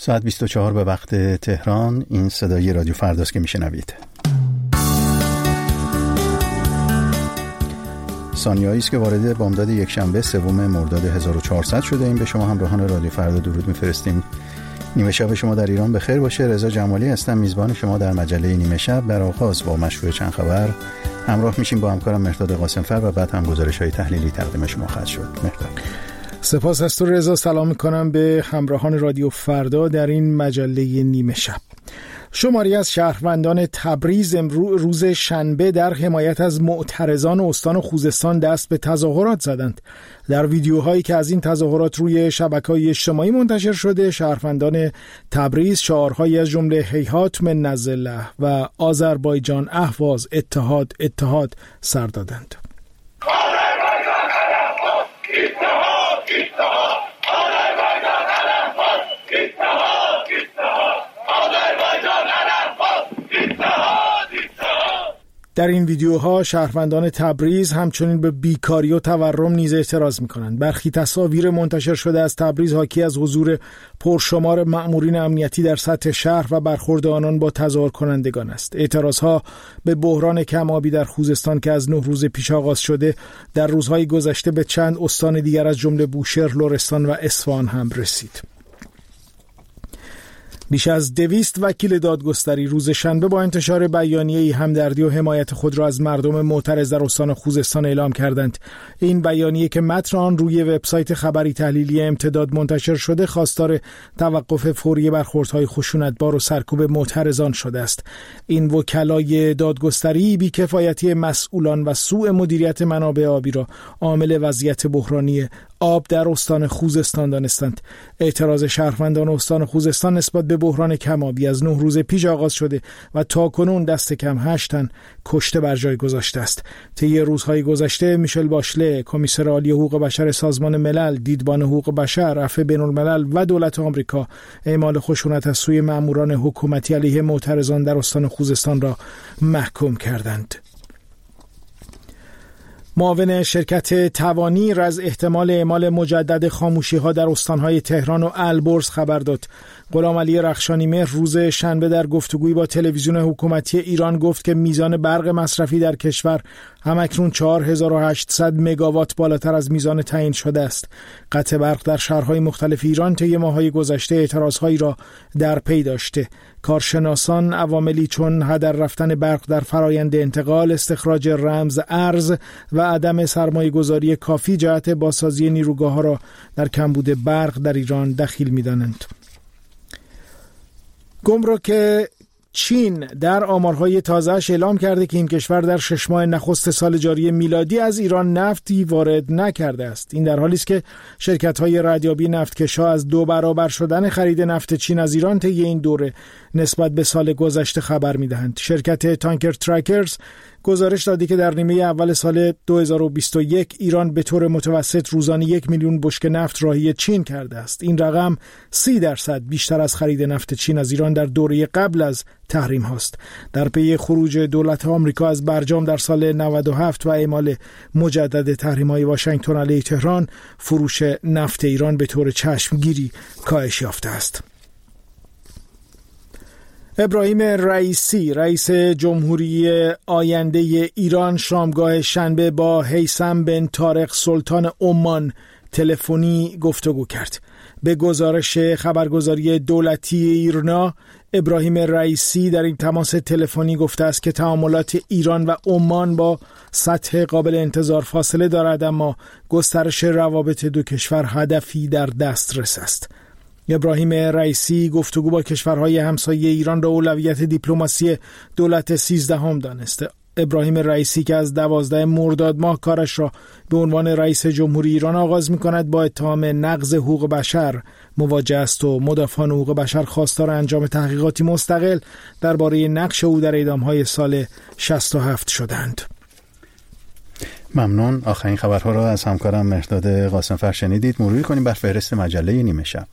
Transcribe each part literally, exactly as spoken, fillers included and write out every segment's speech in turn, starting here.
ساعت بیست و چهار به وقت تهران. این صدای رادیو فرداست که میشنوید. ثانیه‌ای است که وارد بامداد یکشنبه سوم مرداد هزار و چهارصد شده. این به شما همراهان رادیو فردا درود میفرستیم. نیمه شب شما در ایران بخیر باشه. رضا جمالی هستم، میزبان شما در مجله نیمه شب. در آغاز با مشروع چند خبر همراه میشیم با همکارم مهرداد قاسمفر و بعد هم گزارش‌های تحلیلی تقدیم شما خواهد شد. مهرداد. سپاس از تو رضا. سلام میکنم به همراهان رادیو فردا در این مجله نیمه شب. شماری از شهروندان تبریز امروز روز شنبه در حمایت از معترضان استان خوزستان دست به تظاهرات زدند. در ویدیوهایی که از این تظاهرات روی شبکه‌های اجتماعی منتشر شده، شهروندان تبریز شعارهایی از جمله هیهات من نزله و آذربایجان اهواز اتحاد اتحاد سر دادند. در این ویدیوها شهروندان تبریز همچنین به بیکاری و تورم نیز اعتراض می‌کنند. برخی تصاویر منتشر شده از تبریز حاکی از حضور پرشمار مأمورین امنیتی در سطح شهر و برخورد آنان با تظاهر کنندگان است. اعتراضها به بحران کم‌آبی در خوزستان که از نه روز پیش آغاز شده، در روزهای گذشته به چند استان دیگر از جمله بوشهر، لرستان و اصفهان هم رسید. بیش از دویست وکیل دادگستری روز شنبه با انتشار بیانیه‌ای همدردی و حمایت خود را از مردم معترض در استان خوزستان اعلام کردند. این بیانیه که متن آن روی وبسایت خبری تحلیلی امتداد منتشر شده، خواستار توقف فوری برخوردهای خشونتبار و سرکوب معترضان شده است. این وکلای دادگستری بی‌کفایتی مسئولان و سوء مدیریت منابع آبی را عامل وضعیت بحرانی آب در استان خوزستان دانستند. اعتراض شهروندان استان خوزستان نسبت به بحران کم‌آبی از نه روز پیش آغاز شده و تا کنون دست کم هشت تن کشته بر جای گذاشته است. طی روزهای گذشته میشل باشله، کمیسر عالی حقوق بشر سازمان ملل، دیدبان حقوق بشر، عفو بین‌الملل و دولت آمریکا اعمال خشونت از سوی ماموران حکومتی علیه معترضان در استان خوزستان را محکوم کردند. معاون شرکت توانیر از احتمال اعمال مجدد خاموشی‌ها در استان‌های تهران و البرز خبر داد. غلامعلی رخشانی‌مهر روز شنبه در گفتگویی با تلویزیون حکومتی ایران گفت که میزان برق مصرفی در کشور همکنون چهار هزار و هشتصد مگاوات بالاتر از میزان تعیین شده است. قطع برق در شهرهای مختلف ایران طی ماه‌های گذشته اعتراضهایی را در پی داشته. کارشناسان عواملی چون هدر رفتن برق در فرایند انتقال، استخراج رمز ارز و عدم سرمایه‌گذاری کافی جهت بازسازی نیروگاه‌ها را در کمبود برق در ایران دخیل می‌دانند. گمرک چین در آمارهای تازه‌اش اعلام کرده که این کشور در شش ماه نخست سال جاری میلادی از ایران نفتی وارد نکرده است. این در حالی است که شرکت‌های ردیابی نفتکش‌ها از دو برابر شدن خرید نفت چین از ایران طی این دوره نسبت به سال گذشته خبر می‌دهند. شرکت تانکر ترکرز گزارش دادی که در نیمه اول سال دو هزار و بیست و یک ایران به طور متوسط روزانه یک میلیون بشکه نفت راهی چین کرده است. این رقم سی درصد بیشتر از خرید نفت چین از ایران در دوره قبل از تحریم هاست. در پی خروج دولت آمریکا از برجام در سال نود و هفت و اعمال مجدد تحریم‌های واشنگتن علیه تهران، فروش نفت ایران به طور چشمگیری کاهش یافته است. ابراهیم رئیسی، رئیس جمهوری آینده ایران، شامگاه شنبه با هیثم بن طارق سلطان عمان تلفنی گفتگو کرد. به گزارش خبرگزاری دولتی ایرنا، ابراهیم رئیسی در این تماس تلفنی گفته است که تعاملات ایران و عمان با سطح قابل انتظار فاصله دارد، اما گسترش روابط دو کشور هدفی در دسترس است. ابراهیم رئیسی گفتگو با کشورهای همسایه ایران را اولویت دیپلماسی دولت سیزدهم دانسته. ابراهیم رئیسی که از دوازده مرداد ماه کارش را به عنوان رئیس جمهوری ایران آغاز می‌کند، با اتهام نقض حقوق بشر مواجه است و مدافعان حقوق بشر خواستار انجام تحقیقاتی مستقل درباره نقش او در اعدام‌های سال شصت و هفت شدند. ممنون. آخرین خبرها را از همکارم مهرداد قاسمفر شنیدید. مروری کنیم بر فهرست مجله نیمه شب.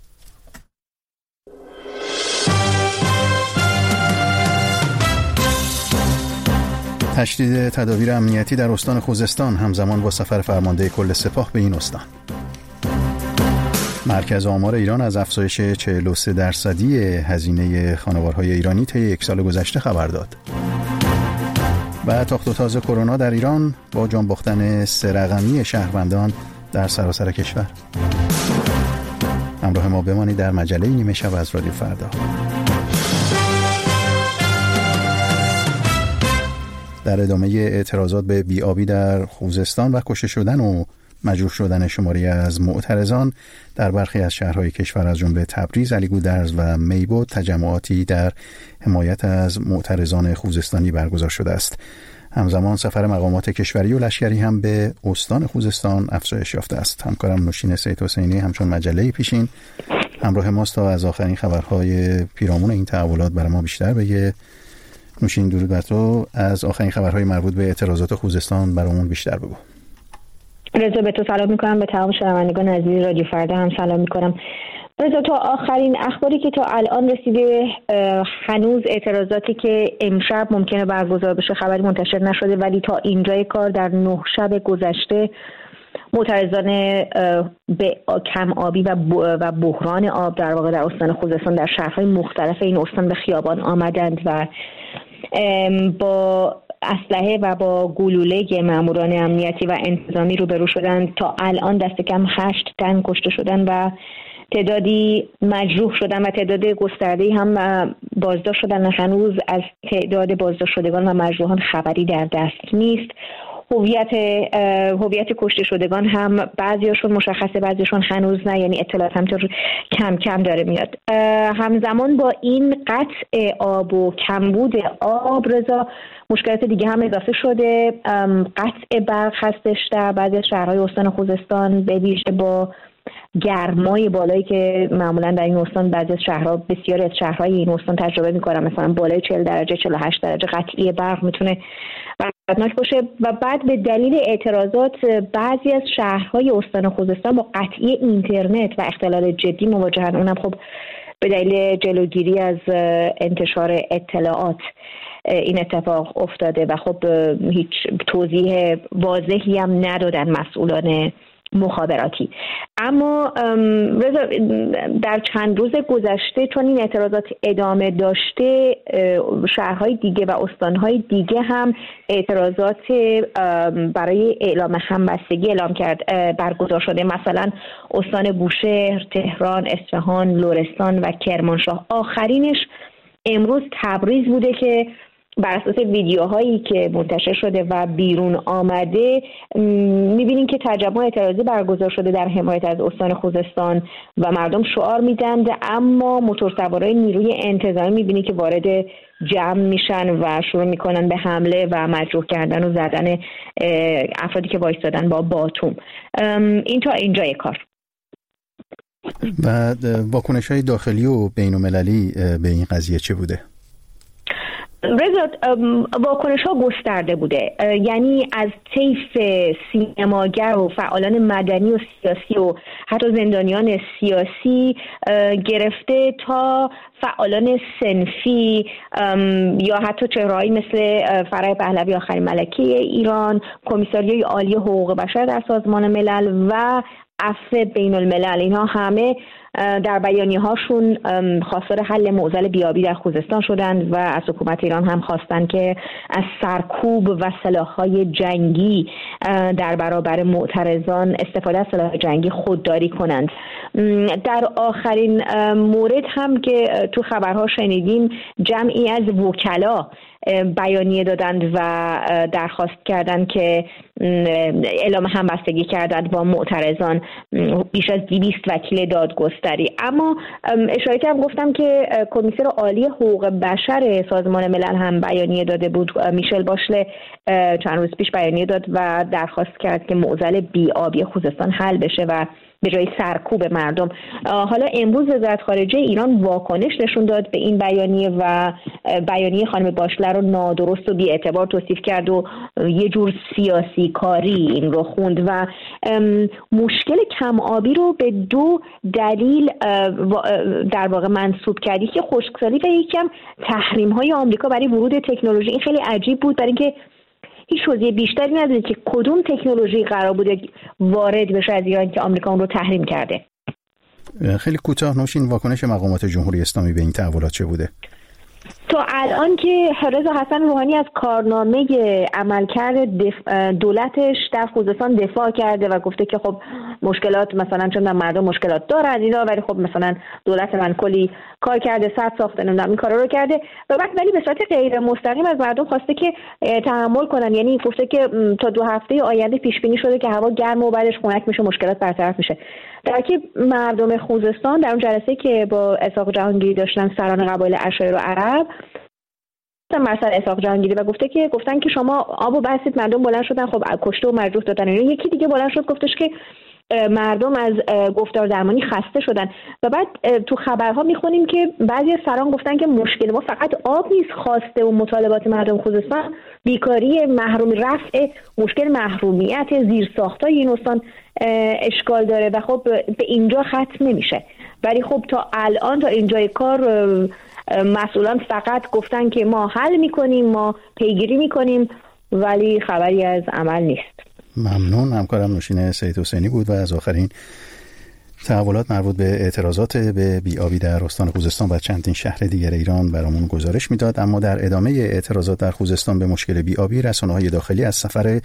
تشدید تدابیر امنیتی در استان خوزستان همزمان با سفر فرمانده کل سپاه به این استان. مرکز آمار ایران از افزایش چهل و سه درصدی هزینه خانوارهای ایرانی طی یک سال گذشته خبر داد. و تاخت و تاز کرونا در ایران با جان باختن سه رقمی شهروندان در سراسر کشور. همراه ما بمانید در مجله نیمه شب از رادیو فردا. در ادامه اعتراضات به بی‌آبی در خوزستان و کشته شدن و مجروح شدن شماری از معترضان در برخی از شهرهای کشور از جمله تبریز، علیگودرز و میبود تجمعاتی در حمایت از معترضان خوزستانی برگزار شده است. همزمان سفر مقامات کشوری و لشکری هم به استان خوزستان افزایش یافته است. همکارم نوشین سید حسینی همچون مجله پیشین همراه ماست تا از آخرین خبرهای پیرامون این تحولات برای ما بیشتر بگه. نوشین، درود بر تو. از آخرین خبرهای مربوط به اعتراضات خوزستان برامون بیشتر بگو. رضا، به تو سلام میکنم، به تمام شنوندگان عزیز رادیو فردا هم سلام میکنم. رضا، تا آخرین اخباری که تا الان رسیده هنوز اعتراضاتی که امشب ممکنه برگزار بشه خبری منتشر نشده، ولی تا اینجای کار در نه شب گذشته معترضان به کم آبی و بحران آب در واقع در استان خوزستان در شهرهای مختلف این استان به خیابان آمدند و با اسلحه و با گلوله ماموران امنیتی و انتظامی روبرو شدند. تا الان دست کم هشت تن کشته شدن و تعدادی مجروح شدن و تعداد گسترده‌ای هم بازداشت شدن. هنوز از تعداد بازداشت شدگان و مجروحان خبری در دست نیست. هویت هویت کشته شدگان هم بعضیاشون مشخصه، بعضیاشون هنوز نه، یعنی اطلاعات همینطور کم کم داره میاد. همزمان با این قطع آب و کمبود آب، رضا، مشکلات دیگه هم اضافه شده. قطع برق هستش در بعضی از شهرهای استان خوزستان، به ویژه با گرمای بالایی که معمولا در این استان بعضی از شهرها، بسیاری از شهرهای این استان تجربه می‌کنن، مثلا بالای چهل درجه، چهل و هشت درجه قطعی برق میتونه خطرناک باشه. و بعد به دلیل اعتراضات بعضی از شهرهای استان خوزستان با قطعی اینترنت و اختلال جدی مواجهن. اونم خب به دلیل جلوگیری از انتشار اطلاعات این اتفاق افتاده و خب هیچ توضیح واضحی هم ندادن مسئولان مخابراتی. اما رضا، در چند روز گذشته چون این اعتراضات ادامه داشته، شهرهای دیگه و استانهای دیگه هم اعتراضات برای اعلام همبستگی اعلام کرد برگزار شده. مثلا استان بوشهر، تهران، اصفهان، لرستان و کرمانشاه. آخرینش امروز تبریز بوده که بر اساس ویدیوهایی که منتشر شده و بیرون آمده می‌بینیم که تجمع اعتراضی برگزار شده در حمایت از استان خوزستان و مردم شعار میدند، اما موتورسوارای نیروی انتظامی می‌بینی که وارد جمع میشن و شروع میکنن به حمله و مجروح کردن و زدن افرادی که وایستادن با باتوم. این تا اینجای کار. و واکنش‌های داخلی و بین‌المللی به این قضیه چه بوده؟ رضا، واکنش ها گسترده بوده، یعنی از طیف سینماگر و فعالان مدنی و سیاسی و حتی زندانیان سیاسی گرفته تا فعالان صنفی یا حتی چهرهایی مثل فرح پهلوی آخرین ملکه ایران، کمیساریای عالی حقوق بشر در سازمان ملل و عفو بین الملل، اینها همه در بیانیه هاشون خواستار حل معضل بیابی در خوزستان شدند و از حکومت ایران هم خواستند که از سرکوب و سلاح‌های جنگی در برابر معترضان، استفاده از سلاح جنگی خودداری کنند. در آخرین مورد هم که تو خبرها شنیدیم، جمعی از وکلا بیانیه دادند و درخواست کردند که اعلام همبستگی کردند با معترضان، بیش از دویست وکیل دادگستری. اما اشاره کردم گفتم که کمیسر عالی حقوق بشر سازمان ملل هم بیانیه داده بود. میشل باشله چند روز پیش بیانیه داد و درخواست کرد که معضل بی‌آبی خوزستان حل بشه و به جای سرکوب مردم. حالا امروز وزارت خارجه ایران واکنش نشون داد به این بیانیه و بیانیه خانم باشله رو نادرست و بی‌اعتبار توصیف کرد و یه جور سیاسی کاری این رو خوند و مشکل کم آبی رو به دو دلیل در واقع منسوب کرد، یکی خشکسالی و یکی هم تحریم های آمریکا برای ورود تکنولوژی. این خیلی عجیب بود، برای اینکه هیچ توضیح بیشتری نداده که کدوم تکنولوژی قرار بوده وارد بشه از ایران که آمریکا اون رو تحریم کرده. خیلی کوتاه نوشین، واکنش مقامات جمهوری اسلامی به این تحولات چه بوده؟ تا الان که رضا حسن روحانی از کارنامه عملکرد دولتش در خوزستان دفاع کرده و گفته که خب مشکلات مثلا چون مردم مشکلات دارن اینا، ولی خب مثلا دولت من کلی کار کرده، سد ساخته، نمیدونم این کارا رو کرده و بعد ولی به صورت غیر مستقیم از مردم خواسته که تحمل کنن. یعنی گفته که تا دو هفته آینده پیش بینی شده که هوا گرم و بعدش خنک میشه، مشکلات برطرف میشه. در که مردم خوزستان در اون جلسه که با اسحاق جهانگیری داشتن، سران قبایل عشایر و عرب، مثلا اسحاق جهانگیری و گفته که گفتن که شما آبو بستید، مردم بلند شدن خب کشته و مجروح دادن. یکی دیگه بلند شد گفتش که مردم از گفتار درمانی خسته شدن و بعد تو خبرها میخونیم که بعضی سران گفتن که مشکل ما فقط آب نیست، خواسته و مطالبات مردم خوزستان بیکاری، محرومی، رفع مشکل محرومیت، زیرساختای این استان اشکال داره و خب به اینجا ختم نمیشه. ولی خب تا الان تا اینجای کار مسئولان فقط گفتن که ما حل میکنیم، ما پیگیری میکنیم، ولی خبری از عمل نیست. ممنون. همکارم نوشین سید حسینی بود و از آخرین تحولات مربوط به اعتراضات به بی‌آبی در استان خوزستان و چندین شهر دیگر ایران برامون گزارش میداد. اما در ادامه اعتراضات در خوزستان به مشکل بی‌آبی، رسانه‌های داخلی از سفر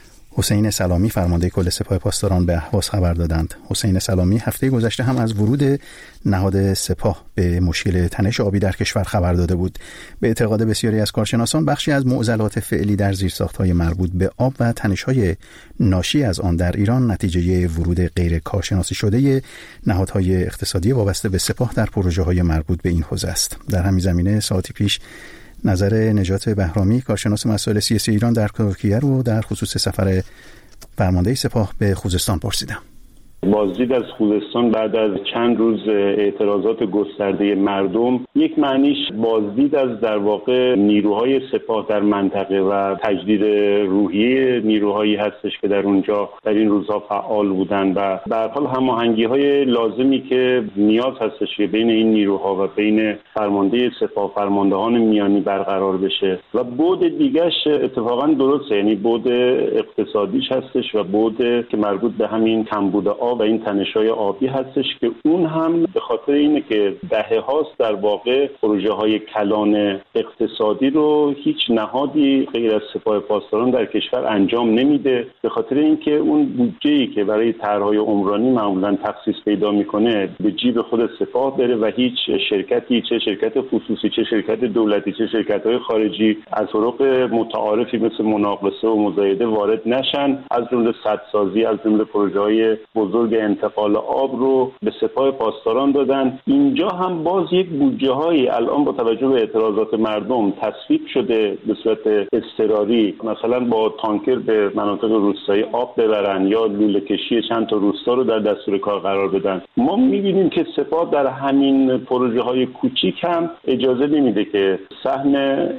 حسین سلامی فرمانده کل سپاه پاسداران به اهواز خبر دادند. حسین سلامی هفته گذشته هم از ورود نهاد سپاه به مشکل تنش آبی در کشور خبر داده بود. به اعتقاد بسیاری از کارشناسان بخشی از معضلات فعلی در زیرساخت‌های مربوط به آب و تنش‌های ناشی از آن در ایران نتیجه ورود غیر کارشناسی شده نهادهای اقتصادی وابسته به سپاه در پروژه‌های مربوط به این حوزه است. در همین زمینه ساعتی پیش نظر نجات بهرامی کارشناس مسائل سیاسی ایران در ترکیه رو در خصوص سفر فرمانده سپاه به خوزستان پرسیدم. بازدید از خوزستان بعد از چند روز اعتراضات گسترده مردم یک معنیش بازدید از در واقع نیروهای سپاه در منطقه و تجدید روحیه نیروهایی هستش که در اونجا در این روزها فعال بودن و به هر حال هماهنگی‌های لازمی که نیاز هستش که بین این نیروها و بین فرمانده سپاه فرماندهان میانی برقرار بشه و بعد دیگه‌اش اتفاقا درسته، یعنی بعد اقتصادیش هستش و بعد که مربوط به همین کمبود و این تنش‌های آبی هستش که اون هم به خاطر اینه که دهه هاست در واقع پروژه های کلان اقتصادی رو هیچ نهادی غیر از سپاه پاسداران در کشور انجام نمیده، به خاطر اینکه اون بودجه‌ای که برای طرح‌های عمرانی معمولاً تخصیص پیدا میکنه به جیب خود سپاه بره و هیچ شرکتی، چه شرکت خصوصی چه شرکت دولتی چه شرکت‌های خارجی از طرق متعارفی مثل مناقصه و مزایده وارد نشن، از جمله سدسازی، از جمله پروژه‌های بزرگ انتقال آب رو به سپاه پاسداران دادن. اینجا هم باز یک بودجه‌هایی الان با توجه به اعتراضات مردم تصویب شده به صورت اضطراری، مثلا با تانکر به مناطق روستایی آب ببرن یا لوله کشی چند تا روستا رو در دستور کار قرار بدن. ما می‌بینیم که سپاه در همین پروژه‌های کوچیک هم اجازه نمیده که سهم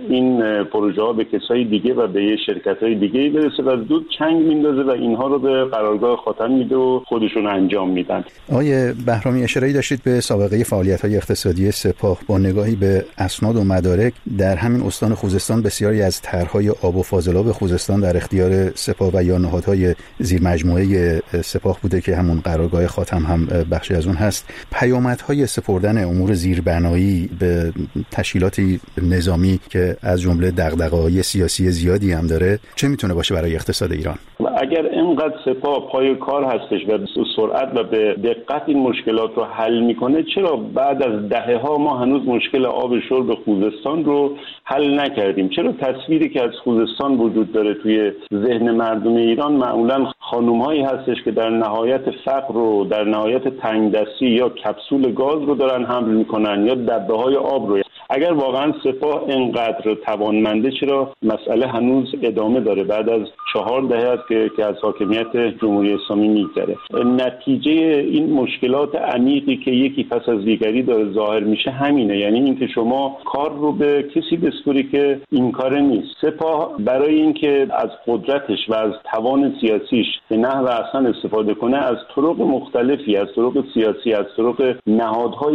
این پروژه‌ها به کسای دیگه و به شرکت‌های دیگه برسه و زود چنگ میندازه و اینها رو به قرارگاه خاتم میده و خودشون انجام میدن. آقای بهرامی اشاره‌ای داشتید به سابقه فعالیت‌های اقتصادی سپاه. با نگاهی به اسناد و مدارک در همین استان خوزستان بسیاری از طرح‌های آب و فاضلاب خوزستان در اختیار سپاه و یا نهادهای زیر مجموعه سپاه بوده که همون قرارگاه خاتم هم بخشی از اون هست. پیامدهای سپردن امور زیربنایی به تشکیلاتی نظامی که از جمله دغدغه‌های سیاسی زیادی هم داره چه میتونه باشه برای اقتصاد ایران؟ اگر اینقدر سپاه پای کار هستش و سرعت و به دقت این مشکلات رو حل میکنه، چرا بعد از دهه ها ما هنوز مشکل آب شرب خوزستان رو حل نکردیم؟ چرا تصویری که از خوزستان وجود داره توی ذهن مردم ایران معمولا خانم‌هایی هستش که در نهایت فقر رو، در نهایت تنگدستی یا کپسول گاز رو دارن حمل میکنن یا دبه‌های آب رو. اگر واقعا سپاه اینقدر توانمنده چرا مسئله هنوز ادامه داره بعد از چهار دهه است که که از حاکمیت جمهوری اسلامی میگذره؟ نتیجه این مشکلات عمیقی که یکی پس از دیگری داره ظاهر میشه همینه، یعنی اینکه شما کار رو به کسی بسپاری که این کار نیست. سپاه برای اینکه از قدرتش و از توان سیاسیش به نحو احسن استفاده کنه از طرق مختلفی، از طرق سیاسی، از طرق نهادهای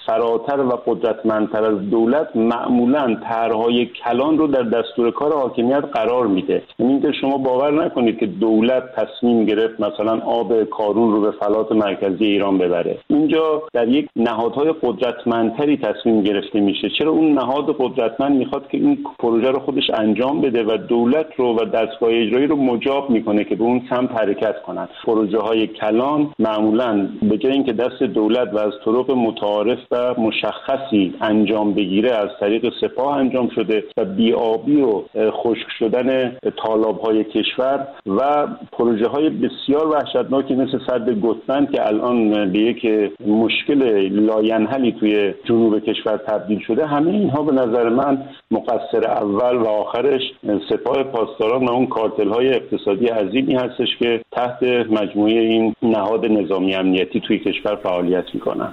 فراتر و قدرتمندتر از دولت معمولاً طرح‌های کلان رو در دستور کار حاکمیت قرار میده. یعنی که شما باور نکنید که دولت تصمیم گرفت مثلا آب کارون رو به فلات مرکزی ایران ببره. اینجا در یک نهادهای قدرتمندتری تصمیم گرفته میشه. چرا اون نهاد قدرتمند میخواد که این پروژه رو خودش انجام بده و دولت رو و دستگاه اجرایی رو مجاب میکنه که به اون سمت حرکت کنند. پروژه های کلان معمولاً به جای اینکه دست دولت و از طرق متعارف و مشخصی انجام بگیره از طریق سپاه انجام شده و بی‌آبی و خشک شدن تالاب‌های کشور و پروژه های بسیار وحشتناکی مثل سد گتبند که الان به یک مشکل لاینحلی توی جنوب کشور تبدیل شده. همه اینها به نظر من مقصر اول و آخرش سپاه پاسداران و اون کارتل‌های اقتصادی عظیمی هستش که تحت مجموعه این نهاد نظامی امنیتی توی کشور فعالیت می‌کنن.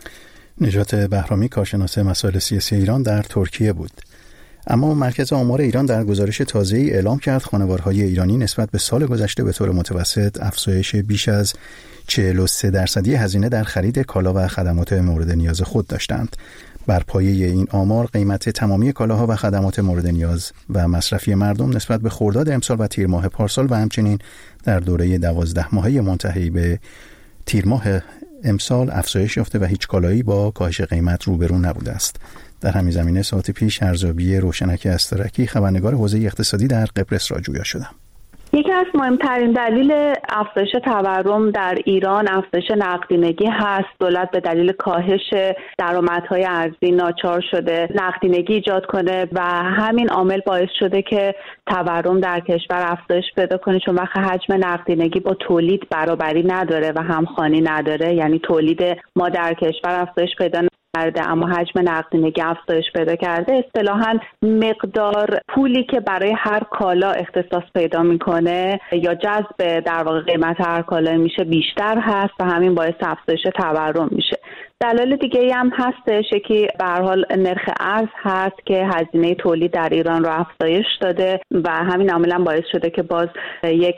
نجات بهرامی، کارشناس مسائل سیاسی ایران در ترکیه بود. اما مرکز آمار ایران در گزارش تازه‌ای اعلام کرد خانوارهای ایرانی نسبت به سال گذشته به طور متوسط افزایش بیش از چهل و سه درصدی هزینه در خرید کالا و خدمات مورد نیاز خود داشتند. بر پایه این آمار قیمت تمامی کالاها و خدمات مورد نیاز و مصرفی مردم نسبت به خرداد امسال و تیر ماه پارسال و همچنین در دوره دوازده ماهه منتهی به تیر ماه امسال افزایش یافته و هیچ کالایی با کاهش قیمت روبرو نبوده است. در همین زمینه ساعت پیش ارزیابی روشنک استرکی خبرنگار حوزه اقتصادی در قبرس را جویا شدم. یکی از مهمترین دلیل افزایش تورم در ایران افزایش نقدینگی هست. دولت به دلیل کاهش درآمدهای ارزی ناچار شده نقدینگی ایجاد کنه و همین عامل باعث شده که تورم در کشور افزایش پیدا کنه، چون وقت حجم نقدینگی با تولید برابری نداره و همخوانی نداره. یعنی تولید ما در کشور افزایش پیدا کرده اما حجم نقدینگی افزایش پیدا کرده. اصطلاحاً مقدار پولی که برای هر کالا اختصاص پیدا میکنه یا جذب در واقع قیمت هر کالا میشه بیشتر هست و همین باعث افزایش تورم میشه. دلایل دیگه ای هم هستش. یکی به هر حال نرخ ارز هست که هزینه تولید در ایران رو افزایش داده و همین عاملا باعث شده که باز یک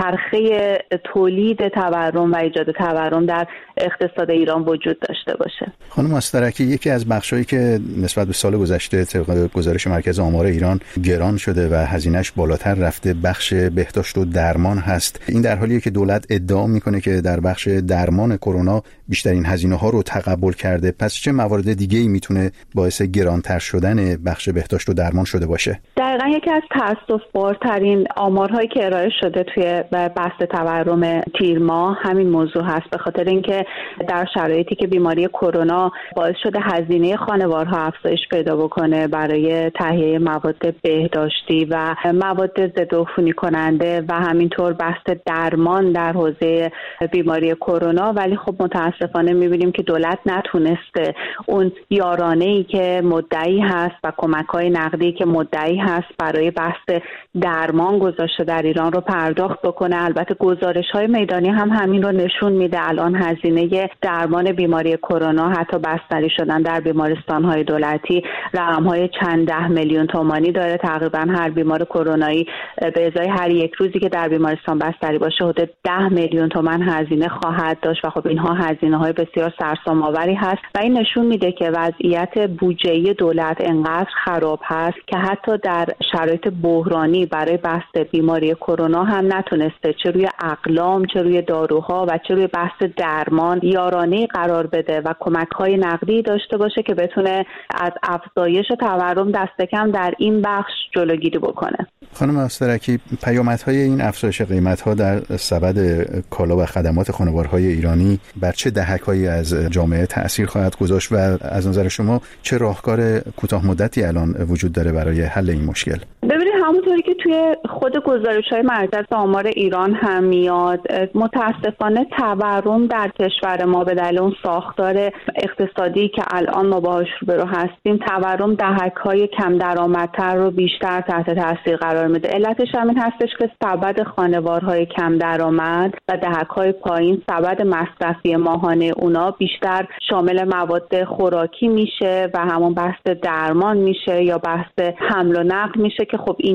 چرخه تولید تورم و ایجاد تورم در اقتصاد ایران وجود داشته باشه. خانم استرکی، یکی از بخشایی که نسبت به سال گذشته طبق گزارش مرکز آمار ایران گران شده و هزینه‌اش بالاتر رفته بخش بهداشت و درمان هست. این در حالیه که دولت ادعا میکنه که در بخش درمان کرونا بیشترین هزینه‌ها رو تقبل کرده. پس چه موارد دیگه‌ای میتونه باعث گرانتر شدن بخش بهداشت و درمان شده باشه؟ دقیقاً یکی از تأسف‌بارترین آمارهایی که ارائه شده توی بحث تورم تیر ماه همین موضوع هست، به خاطر اینکه در شرایطی که بیماری کرونا باعث شده هزینه خانوارها افزایش پیدا بکنه برای تهیه مواد بهداشتی و مواد ضدعفونی کننده و همینطور بحث درمان در حوزه بیماری کرونا، ولی خب متاسفانه می‌بینیم که دولت نتونسته اون یارانه‌ای که مدعی هست و کمک‌های نقدی که مدعی هست برای بحث درمان گذاشته در ایران رو پرداخت بکنه. البته گزارش‌های میدانی هم همین رو نشون میده. الان هزینه درمان بیماری کرونا حتی بستری شدن در بیمارستان‌های دولتی رقم‌های چند ده میلیون تومانی داره. تقریبا هر بیمار کرونایی به ازای هر یک روزی که در بیمارستان بستری باشه حدود ده میلیون تومان هزینه خواهد داشت و خب اینها هزینه‌های بسیار سرسام‌آوری هست و این نشون میده که وضعیت بودجه‌ای دولت انقدر خراب هست که حتی در شرایط بحرانی برای بحث بیماری کرونا هم نتونسته چه روی اقلام چه روی داروها و چه روی بحث درمان یارانه قرار بده و کمک‌های نقدی داشته باشه که بتونه از افزایش تورم دست کم در این بخش جلوگیری بکنه. خانم استرکی، پیامدهای این افزایش قیمت‌ها در سبد کالا و خدمات خانوارهای ایرانی بر چه دهک‌هایی از جامعه تأثیر خواهد گذاشت و از نظر شما چه راهکار کوتاه مدتی الان وجود داره برای حل این مشکل؟ ببینید همونطوری که توی خود گزارش‌های مرکز آمار ایران هم میاد، متاسفانه تورم در کشور ما به دلیل اون ساختار اقتصادی که الان ما باهاش روبرو هستیم، تورم دهک‌های کم درآمدتر رو بیشتر تحت تاثیر قرار میده. علتش همین هستش که سبد خانوارهای کم درآمد و دهک‌های پایین سبد مصرفی ماهانه اونا بیشتر شامل مواد خوراکی میشه و همون بحث درمان میشه یا بحث حمل و نقل میشه که خب این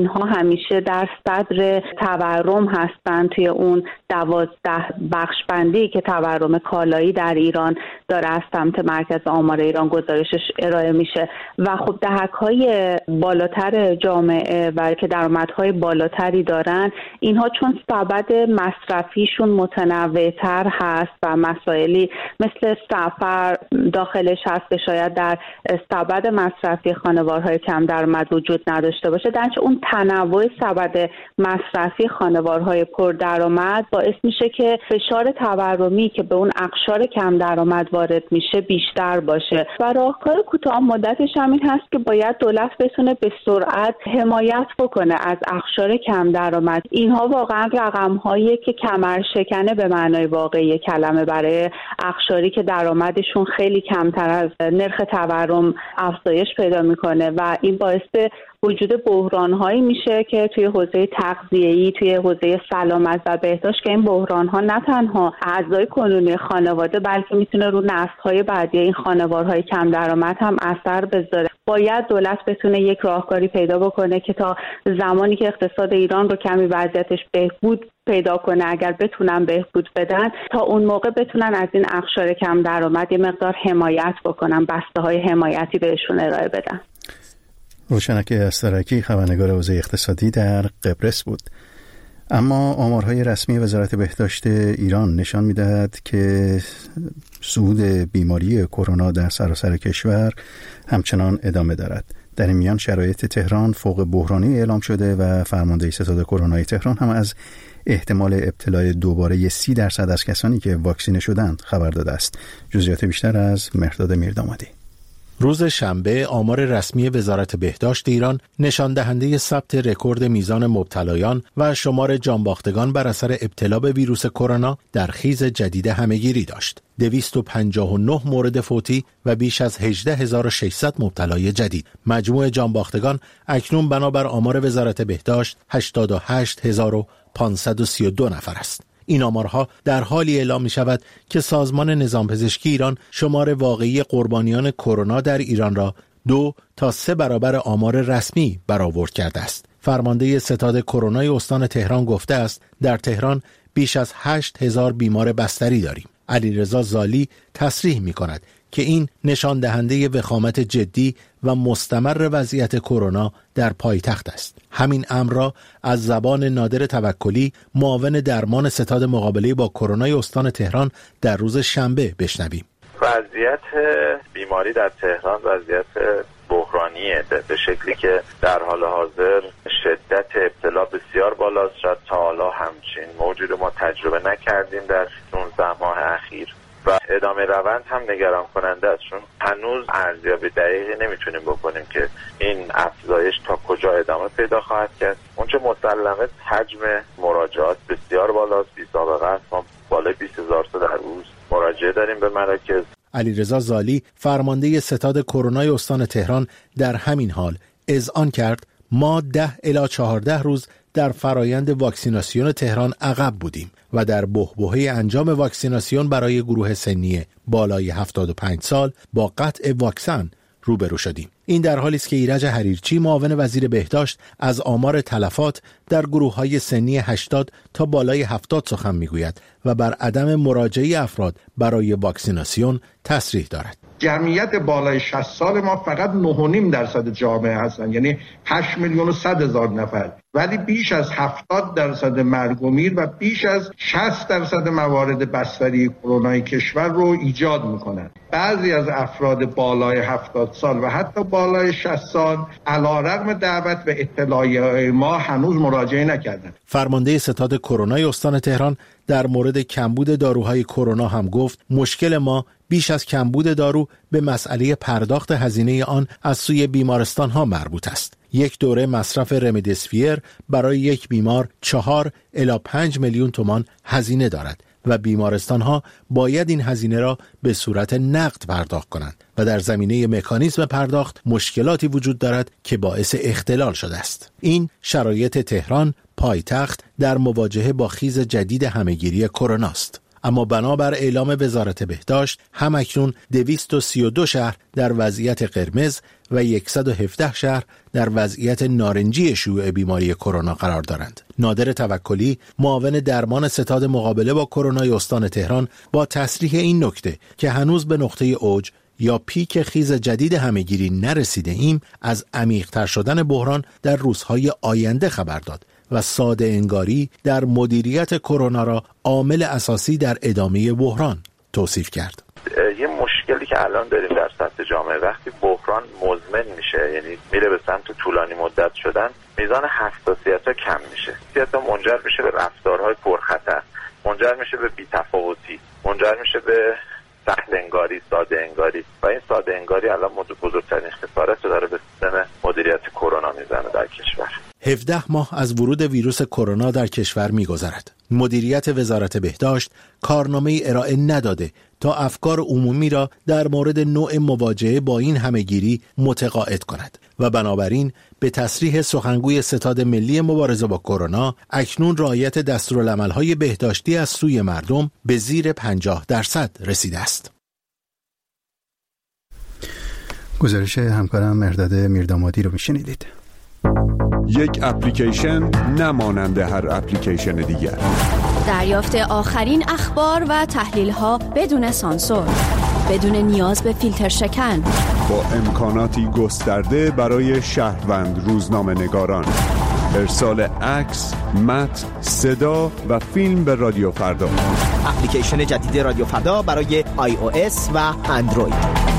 اینها همیشه در صدر تورم هستن توی اون دوازده بخش بندی که تورم کالایی در ایران داره از سمت مرکز آمار ایران گزارشش ارائه میشه و خب دهک‌های بالاتر جامعه و که درآمدهای بالاتری دارن، اینها چون سبد مصرفیشون متنوع‌تر هست و مسائلی مثل سفر داخلش هست که شاید در سبد مصرفی خانوارهای کم درآمد وجود نداشته باشه، در نتیجه اون تنوع سبد مصرفی خانوارهای پردرآمد باعث میشه که فشار تورمی که به اون اقشار کم درآمد وارد میشه بیشتر باشه و راهکار کوتاه مدتش هم این هست که باید دولت بتونه به سرعت حمایت بکنه از اقشار کم درآمد. اینها واقعا رقم‌هایی که کمر شکنه به معنای واقعی کلمه برای اقشاری که درآمدشون خیلی کمتر از نرخ تورم افزایش پیدا میکنه و این باعث به وجود بحران‌هایی میشه که توی حوزه تغذیه‌ای، توی حوزه سلامت و بهداشت که این بحران‌ها نه تنها اعضای کنونی خانواده بلکه میتونه رو نسل‌های بعدی این خانوارهای کم درآمد هم اثر بذاره. باید دولت بتونه یک راهکاری پیدا بکنه که تا زمانی که اقتصاد ایران رو کمی وضعیتش بهبود پیدا کنه، اگر بتونن بهبود بدن، تا اون موقع بتونن از این اقشار کم درآمد یه مقدار حمایت بکنن، بسته‌های حمایتی بهشون ارائه بدن. روشنک استرکی خبرنگار حوزه اقتصادی در قبرس بود. اما آمارهای رسمی وزارت بهداشت ایران نشان می‌دهد که صعود بیماری کرونا در سراسر کشور همچنان ادامه دارد. در این میان شرایط تهران فوق بحرانی اعلام شده و فرمانده ستاد کرونای تهران هم از احتمال ابتلای دوباره سی درصد از کسانی که واکسینه شدند خبر داده است. جزئیات بیشتر از مهرداد میردامادی. روز شنبه آمار رسمی وزارت بهداشت ایران نشان دهنده ثبت رکورد میزان مبتلایان و شمار جانباختگان بر اثر ابتلا به ویروس کرونا در خیز جدید همهگیری داشت. دویست و پنجاه و نه مورد فوتی و بیش از هجده هزار و ششصد مبتلای جدید. مجموع جانباختگان اکنون بنابر آمار وزارت بهداشت هشتاد و هشت هزار و پانصد و سی و دو نفر است. این آمارها در حالی اعلام می شود که سازمان نظام پزشکی ایران شمار واقعی قربانیان کرونا در ایران را دو تا سه برابر آمار رسمی برآورد کرده است. فرمانده ستاد کرونای استان تهران گفته است در تهران بیش از هشت هزار بیمار بستری داریم. علیرضا زالی تصریح می کند که این نشان دهنده وخامت جدی و مستمر وضعیت کرونا در پایتخت است. همین امر را از زبان نادر توکلی، معاون درمان ستاد مقابله با کرونای استان تهران در روز شنبه بشنویم. وضعیت بیماری در تهران وضعیت بحرانیه، به شکلی که در حال حاضر شدت ابتلا بسیار بالاست. شاید تا حالا همچین موجودی رو ما تجربه نکردیم در نوزده ماه اخیر و ادامه روند هم نگران کننده است، چون هنوز ارزیابی دقیقی نمیتونیم بکنیم که این افزایش تا کجا ادامه پیدا خواهد کرد. اونچه مسلمه حجم مراجعات بسیار بالاست، بی سابقه است. ما بالای بیست هزار تا در روز مراجعه داریم به مراکز. علیرضا زالی فرمانده ستاد کرونای استان تهران در همین حال اذعان کرد ما ده الی چهارده روز در فرایند واکسیناسیون تهران عقب بودیم و در بحبوحه انجام واکسیناسیون برای گروه سنی بالای هفتاد و پنج سال با قطع واکسن روبرو شدیم. این در حالی است که ایرج حریرچی معاون وزیر بهداشت از آمار تلفات در گروه‌های سنی هشتاد تا بالای هفتاد سخن می‌گوید و بر عدم مراجعه افراد برای واکسیناسیون تصریح دارد. جمعیت بالای شصت سال ما فقط نه و نیم درصد جامعه هستند، یعنی هشت میلیون و صد هزار نفر، ولی بیش از هفتاد درصد مرگ و میر و بیش از شصت درصد موارد بستری کرونای کشور رو ایجاد میکنند. بعضی از افراد بالای هفتاد سال و حتی بالای شصت سال علیرغم دعوت و اطلاعیه ما هنوز مراجعه نکردند. فرمانده ستاد کرونای استان تهران در مورد کمبود داروهای کرونا هم گفت مشکل ما بیش از کمبود دارو به مسئله پرداخت هزینه آن از سوی بیمارستان ها مربوط است. یک دوره مصرف رمدیسیویر برای یک بیمار چهار الی پنج میلیون تومان هزینه دارد و بیمارستان ها باید این هزینه را به صورت نقد پرداخت کنند و در زمینه مکانیزم پرداخت مشکلاتی وجود دارد که باعث اختلال شده است. این شرایط تهران پایتخت در مواجهه با خیز جدید همهگیری کرونا است. اما بنابر اعلام وزارت بهداشت هم اکنون دویست و سی و دو شهر در وضعیت قرمز و صد و هفده شهر در وضعیت نارنجی شیوع بیماری کرونا قرار دارند. نادر توکلی، معاون درمان ستاد مقابله با کرونا استان تهران، با تصریح این نکته که هنوز به نقطه اوج یا پیک خیز جدید همهگیری نرسیده ایم، از عمیق‌تر شدن بحران در روزهای آینده خبر داد و ساده انگاری در مدیریت کرونا را عامل اساسی در ادامه بحران توصیف کرد. یه مشکلی که الان داریم در سطح جامعه، وقتی بحران مزمن میشه، یعنی میره به سمت طولانی مدت شدن، میزان حساسیت‌ها کم میشه. حساسیت‌ها منجر میشه به رفتارهای پرخطر، منجر میشه به بی‌تفاوتی، منجر میشه به سهل انگاری، ساده انگاری، و این ساده انگاری الان بزرگترین خسارت رو داره به سیستم مدیریت کرونا میزنه در کشور. هفده ماه از ورود ویروس کرونا در کشور می‌گذرد. مدیریت وزارت بهداشت کارنامه‌ای ارائه نداده تا افکار عمومی را در مورد نوع مواجهه با این همهگیری متقاعد کند و بنابراین به تصریح سخنگوی ستاد ملی مبارزه با کرونا اکنون رعایت دستورالعمل‌های بهداشتی از سوی مردم به زیر پنجاه درصد رسیده است. گزارش همکارم مرداد میردامادی رو میشنیدید. یک اپلیکیشن نمانند هر اپلیکیشن دیگر. دریافت آخرین اخبار و تحلیل‌ها بدون سانسور، بدون نیاز به فیلتر شکن، با امکاناتی گسترده برای شهروند روزنامه‌نگاران. ارسال عکس، متن، صدا و فیلم به رادیو فردا. اپلیکیشن جدید رادیو فردا برای آی او اس و اندروید.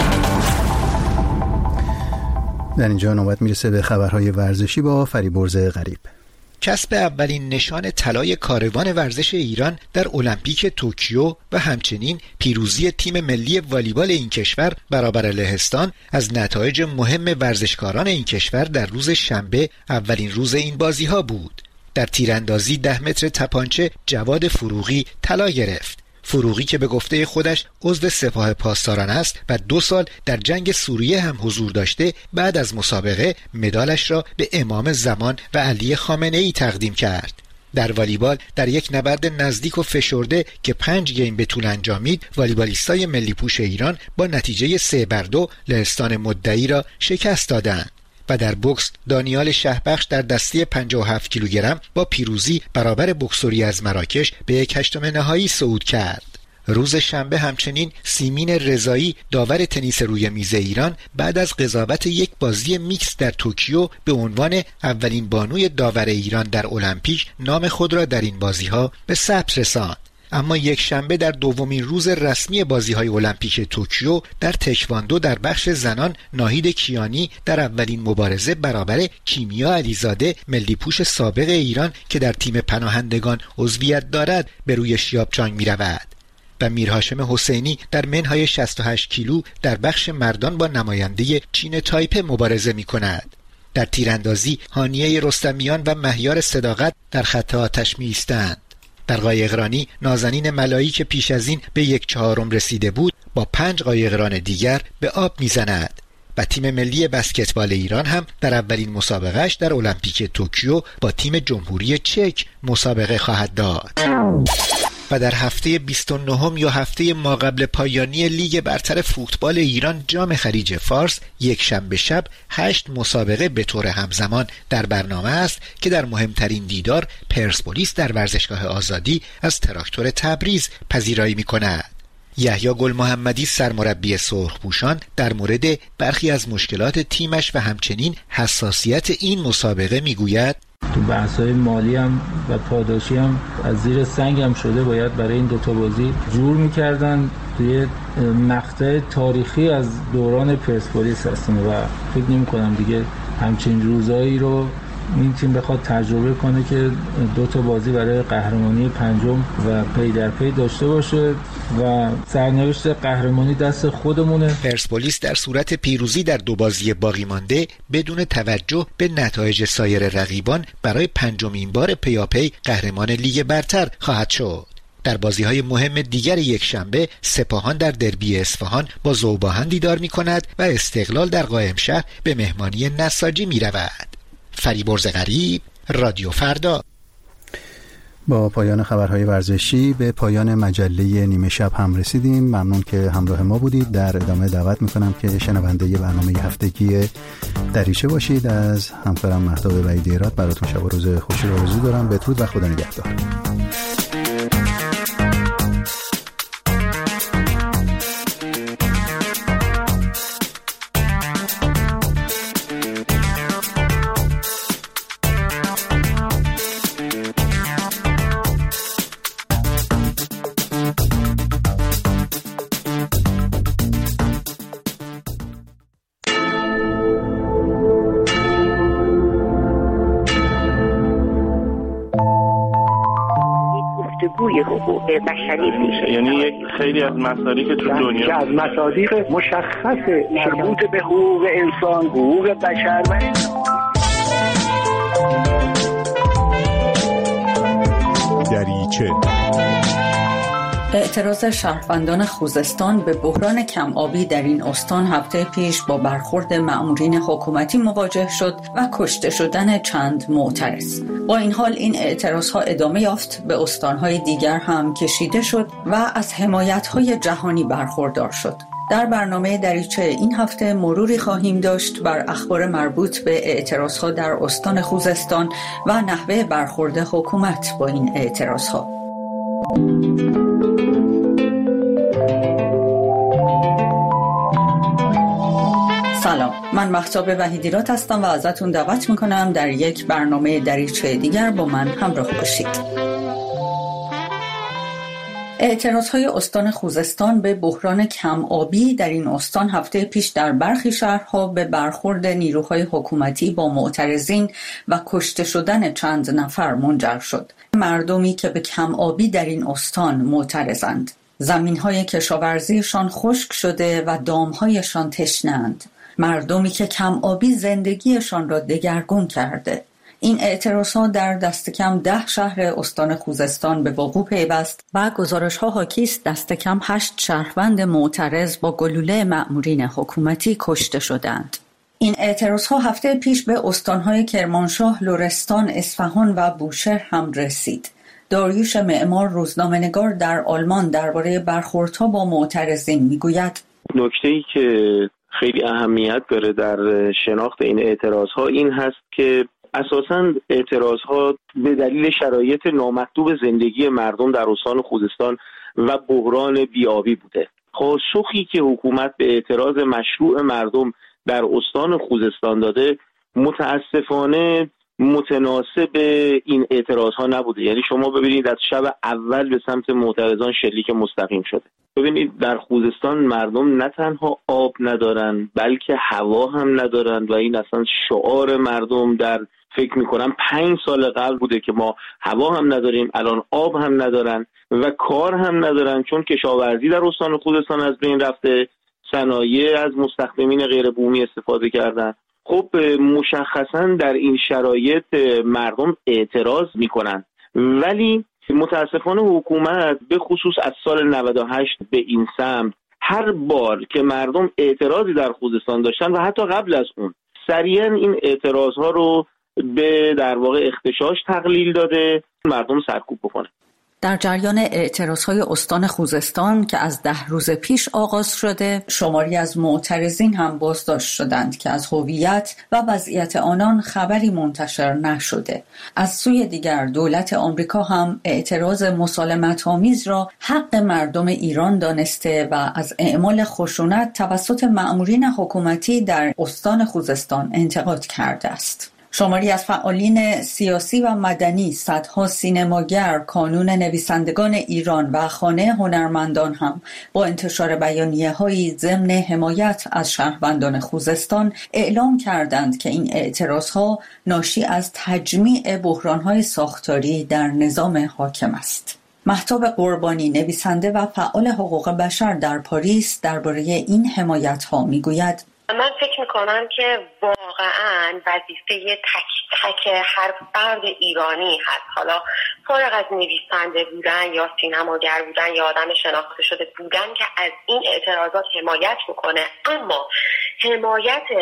در اینجا نوبت میرسه به خبرهای ورزشی با فریبرز غریب. کسب اولین نشان طلای کاروان ورزش ایران در المپیک توکیو و همچنین پیروزی تیم ملی والیبال این کشور برابر لهستان از نتایج مهم ورزشکاران این کشور در روز شنبه، اولین روز این بازی‌ها بود. در تیراندازی ده متر تپانچه جواد فروغی طلا گرفت. فروغی که به گفته خودش عضو سپاه پاسداران است و دو سال در جنگ سوریه هم حضور داشته، بعد از مسابقه مدالش را به امام زمان و علی خامنه‌ای تقدیم کرد. در والیبال در یک نبرد نزدیک و فشرده که پنج گیم به طول انجامید، والیبالیستای ملی پوش ایران با نتیجه سه بر دو لهستان مدعی را شکست دادند. و در بوکس دانیال شهبخش در دسته پنجاه و هفت کیلوگرم با پیروزی برابر بوکسوری از مراکش به یک هشتم نهایی صعود کرد. روز شنبه همچنین سیمین رضایی داور تنیس روی میز ایران بعد از قضاوت یک بازی میکس در توکیو به عنوان اولین بانوی داور ایران در المپیک نام خود را در این بازی‌ها به ثبت رساند. اما یک شنبه در دومین روز رسمی بازی‌های المپیک توکیو در تکواندو در بخش زنان، ناهید کیانی در اولین مبارزه برابر کیمیا علیزاده ملی پوش سابق ایران که در تیم پناهندگان عضویت دارد به روی شیابچانگ می‌رود و میرهاشم حسینی در منهای شصت و هشت کیلو در بخش مردان با نماینده چین تایپه مبارزه می‌کند. در تیراندازی هانیه رستمیان و مهیار صداقت در خط آتش می‌ایستند. در قایقرانی نازنین ملایی که پیش از این به یک چهارم رسیده بود با پنج قایقران دیگر به آب میزند و تیم ملی بسکتبال ایران هم در اولین مسابقهش در المپیک توکیو با تیم جمهوری چک مسابقه خواهد داد. و در هفته بیست و نهم یا هفته ماقبل پایانی لیگ برتر فوتبال ایران جام خلیج فارس یک شنبه شب هشت مسابقه به طور همزمان در برنامه است که در مهمترین دیدار پرسپولیس در ورزشگاه آزادی از تراکتور تبریز پذیرایی می‌کند. یحیی گل محمدی سرمربی سرخپوشان در مورد برخی از مشکلات تیمش و همچنین حساسیت این مسابقه می‌گوید: تو بحث‌های مالی هم و پاداشی هم از زیر سنگ هم شده، باید برای این دوتا بازی جور می‌کردن. توی مقطع تاریخی از دوران پرسپولیس هستیم و فکر نمی‌کنم دیگه همچین روزایی رو این تیم بخواد تجربه کنه که دو تا بازی برای قهرمانی پنجم و پی در پی داشته باشه و سرنوشت قهرمانی دست خودمونه. پرسپولیس در صورت پیروزی در دو بازی باقی مانده بدون توجه به نتایج سایر رقیبان برای پنجمین بار پیاپی قهرمان لیگ برتر خواهد شد. در بازی‌های مهم دیگر یک شنبه سپاهان در دربی اصفهان با ذوباهن دیدار می‌کند و استقلال در قائمشهر به مهمانی نساجی می‌رود. فریبرز غریب، رادیو فردا. با پایان خبرهای ورزشی به پایان مجله نیمه شب هم رسیدیم. ممنون که همراه ما بودید. در ادامه دعوت میکنم که شنونده برنامه هفتگی دریچه باشید. از همکارم مهتاب وحیدی راد براتون شب و روز خوشی رو آرزو دارم. بدرود و خدا نگهدار. یعنی یک خیلی از مصادیق که تو دنیا که از مصادیق مشخص مربوط به حقوق انسان، حقوق بشر و دریچه. اعتراض شهروندان خوزستان به بحران کم آبی در این استان هفته پیش با برخورد مأمورین حکومتی مواجه شد و کشته شدن چند معترض. با این حال این اعتراضها ادامه یافت، به استانهای دیگر هم کشیده شد و از حمایت‌های جهانی برخوردار شد. در برنامه دریچه این هفته مروری خواهیم داشت بر اخبار مربوط به اعتراضها در استان خوزستان و نحوه برخورد حکومت با این اعتراضها. سلام، من مهتاب وحیدی راد هستم و ازتون دعوت میکنم در یک برنامه دریچه دیگر با من همراه باشید. اعتراضهای استان خوزستان به بحران کم آبی در این استان هفته پیش در برخی شهرها به برخورد نیروهای حکومتی با معترضین و کشته شدن چند نفر منجر شد. مردمی که به کم آبی در این استان معترضند، زمینهای کشاورزیشان خشک شده و دامهایشان تشنه‌اند. مردمی که کم آبی زندگیشان را دگرگون کرده. این اعتراضها در دست کم ده شهر استان خوزستان به وقوع پیوست و گزارش‌ها حاکی است دست کم هشت شهروند معترض با گلوله مأمورین حکومتی کشته شدند. این اعتراضها هفته پیش به استان‌های کرمانشاه، لرستان، اصفهان و بوشهر هم رسید. داریوش معمار، روزنامه‌نگار در آلمان، درباره برخوردها با معترضین میگوید: نکته‌ای که خیلی اهمیت داره در شناخت این اعتراضها این هست که اساساً اعتراضها به دلیل شرایط نامطلوب زندگی مردم در استان خوزستان و بحران بیابی بوده. پاسخی که حکومت به اعتراض مشروع مردم در استان خوزستان داده متاسفانه متناسب این اعتراضها نبوده. یعنی شما ببینید از شب اول به سمت معترضان شلیک مستقیم شده. ببینید در خوزستان مردم نه تنها آب ندارن بلکه هوا هم ندارن و این اصلا شعار مردم در فکر میکنم پنج سال قبل بوده که ما هوا هم نداریم، الان آب هم ندارن و کار هم ندارن، چون کشاورزی در استان خوزستان از بین رفته، صنایع از مستخدمین غیر بومی استفاده کردن. خب مشخصا در این شرایط مردم اعتراض میکنن، ولی متاسفانه حکومت به خصوص از سال نود و هشت به این سمت هر بار که مردم اعتراضی در خوزستان داشتن و حتی قبل از اون سریعا این اعتراضها رو به در واقع اختشاش تقلیل داده، مردم سرکوب بکنه. در جریان اعتراضهای استان خوزستان که از ده روز پیش آغاز شده، شماری از معترضین هم بازداشت شدند که از هویت و وضعیت آنان خبری منتشر نشده. از سوی دیگر دولت آمریکا هم اعتراض مسالمت‌آمیز را حق مردم ایران دانسته و از اعمال خشونت توسط مأمورین حکومتی در استان خوزستان انتقاد کرده است. شماری از فعالین سیاسی و مدنی، صدها سینماگر، کانون نویسندگان ایران و خانه هنرمندان هم با انتشار بیانیه‌هایی ضمن حمایت از شهروندان خوزستان اعلام کردند که این اعتراضها ناشی از تجمیع بحران‌های ساختاری در نظام حاکم است. مهتاب قربانی، نویسنده و فعال حقوق بشر در پاریس، درباره این حمایت‌ها میگوید: من فکر میکنم که واقعا وظیفه تک تک هر فرد ایرانی هست، حالا فارغ از نویسنده بودن یا سینماگر بودن یا آدم شناخته شده بودن، که از این اعتراضات حمایت بکنه. اما حمایت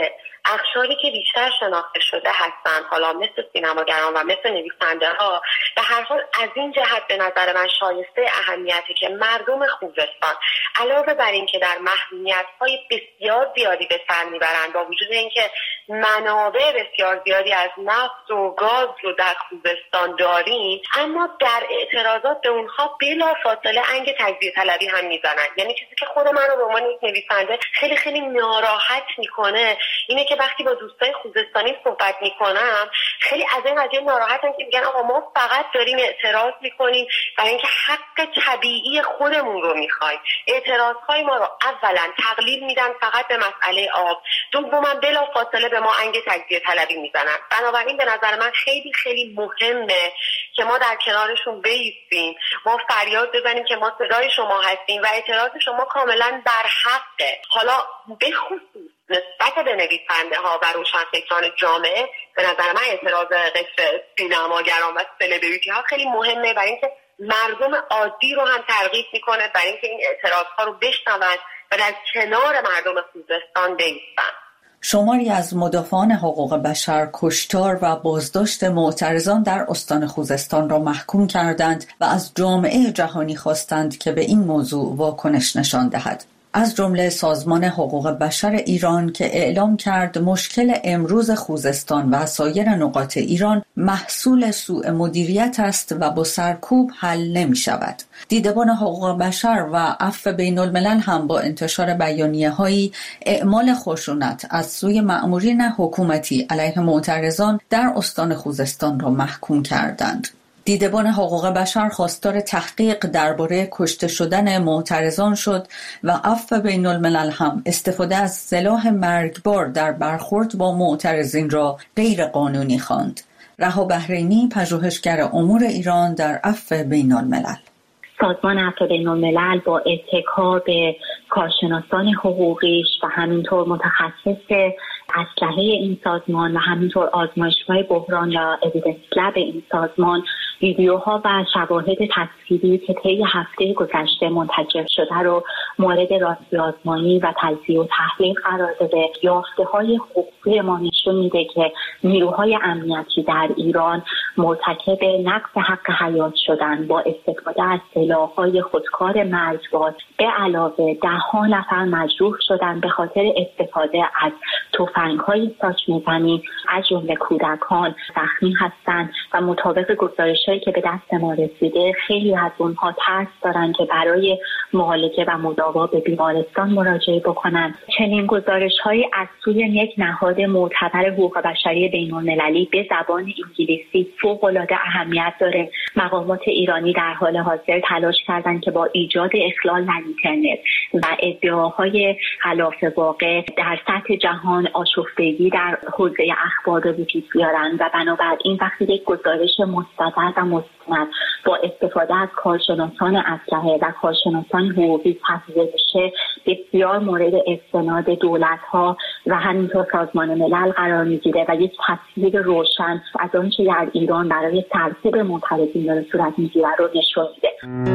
اقشاری که بیشتر شناخته شده هستن، حالا مثل سینماگران و مثل نویسنده ها، به هر حال از این جهت به نظر من شایسته اهمیتی که مردم خوزستان علاوه بر این که در محرومیت های بسیار زیادی به سر میبرند، با وجود اینکه منابع بسیار زیادی از نفت و گاز رو در خوزستان داریم، اما در اعتراضات به اونها بلا فاصله انگ تجزیه طلبی هم میزنن. یعنی چیزی که خود من رو به عنوان یک نویسنده خیلی خیلی ناراحت میکنه اینه که وقتی با دوستای خوزستانی صحبت میکنم، خیلی از این قضیه ناراحتن که میگن آقا ما فقط داریم اعتراض میکنیم برای اینکه حق طبیعی خودمون رو میخوایم. اعتراضهای ما رو اولا تقلیل میدن فقط به مسئله آب، دوما بلا فاصله به ما انگ تجزیه طلبی میزنن. بنابراین به نظر من خیلی خیلی مهمه که ما در کنارشون بایستیم، ما فریاد بزنیم که ما صدای شما هستیم و اعتراض شما کاملا برحقه. حالا به خصوص نسبت به نویسنده ها و روشنفکران جامعه، به نظر من اعتراض قصه سینماگران و سلبریتی ها خیلی مهمه، برای اینکه مردم عادی رو هم ترغیب میکنه برای اینکه این اعتراض ها رو بشنون و در کنار مردم خوزستان بایستن. شماری از مدافعان حقوق بشر کشتار و بازداشت معترضان در استان خوزستان را محکوم کردند و از جامعه جهانی خواستند که به این موضوع واکنش نشان دهد. از جمله سازمان حقوق بشر ایران که اعلام کرد مشکل امروز خوزستان و سایر نقاط ایران محصول سوء مدیریت است و با سرکوب حل نمی شود. دیدبان حقوق بشر و عفو بین الملل هم با انتشار بیانیه هایی اعمال خشونت از سوی مأمورین حکومتی علیه معترضان در استان خوزستان را محکوم کردند. دیدبان حقوق بشر خواستار تحقیق درباره کشته شدن معترضان شد و عفو بین الملل هم استفاده از سلاح مرگبار در برخورد با معترضین را غیر قانونی خواند. رها بحرینی، پژوهشگر امور ایران در عفو بین الملل. سازمان عفو بین الملل با اتکا به کارشناسان حقوقیش و همینطور متخصص اسلحه این سازمان و همینطور آزمایشگاه بحران یا اویدنس لب این سازمان ویدیوها و شواهد تصویری که طی هفته گذشته منتشر شده رو مورد راستی آزمایی و تجزیه و تحلیل قرار داده. یافته‌های حقوقی ما نشون میده که نیروهای امنیتی در ایران مرتکب نقض حق حیات شدن با استفاده از سلاح‌های خودکار مرگبار، به علاوه ده‌ها نفر مجروح شدن به خاطر استفاده از تفنگ‌های ساچ میزنی، از جمله کودکان زخمی هستند و مطابق گزارش‌هایی که به دست ما رسیده خیلی از اونها ترس دارن که برای معالجه و مداوا به بیمارستان مراجعه بکنن. چنین گزارش‌هایی از سوی یک نهاد معتبر حقوق بشری بین‌المللی به زبان انگلیسی فوق‌العاده اهمیت داره. مقامات ایرانی در حال حاضر تلاش کردند که با ایجاد اخلال در اینترنت و ادعاهای خلاف واقع در سطح جهان آشفتگی در حوزه اخبار رو وجود بیارن و بنابراین وقتی یک گزارش مستند و مستند با استفاده از کارشناسان اسلحه و کارشناسان حقوقی تصویب بشه، بسیار مورد استناد دولت‌ها و همینطور سازمان ملل قرار میگیره و یک تصویر روشن از آنچه در ایران برای سرکوب معترضین داره صورت میگیره رو نشون میده.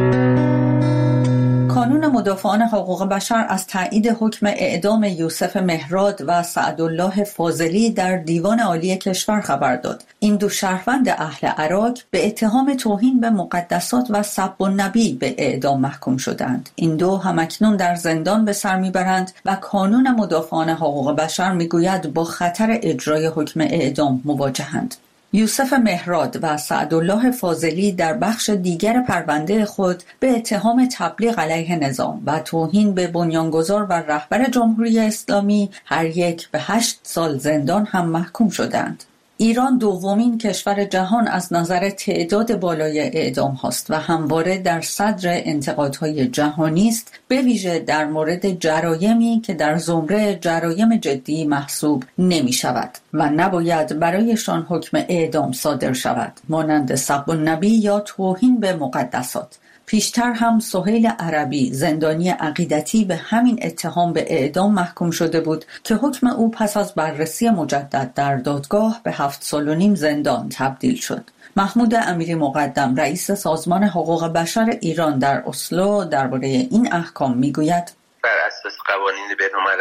کانون مدافعان حقوق بشر از تایید حکم اعدام یوسف مهراد و سعدالله فاضلی در دیوان عالی کشور خبر داد. این دو شهروند اهل عراق به اتهام توهین به مقدسات و سب النبی به اعدام محکوم شدند. این دو همکنون در زندان به سر میبرند و کانون مدافعان حقوق بشر میگوید با خطر اجرای حکم اعدام مواجهند. یوسف مهراد و سعدالله فاضلی در بخش دیگر پرونده خود به اتهام تبلیغ علیه نظام و توهین به بنیانگذار و رهبر جمهوری اسلامی هر یک به هشت سال زندان هم محکوم شدند. ایران دومین کشور جهان از نظر تعداد بالای اعدام هاست و همواره در صدر انتقادهای جهانی است، به ویژه در مورد جرایمی که در زمره جرایم جدی محسوب نمی شود و نباید برایشان حکم اعدام صادر شود، مانند سب النبی یا توهین به مقدسات. پیشتر هم سهیل عربی زندانی عقیدتی به همین اتهام به اعدام محکوم شده بود که حکم او پس از بررسی مجدد در دادگاه به هفت سال و نیم زندان تبدیل شد. محمود امیری مقدم رئیس سازمان حقوق بشر ایران در اسلو درباره این احکام میگوید: بر اساس قوانین بین‌الملل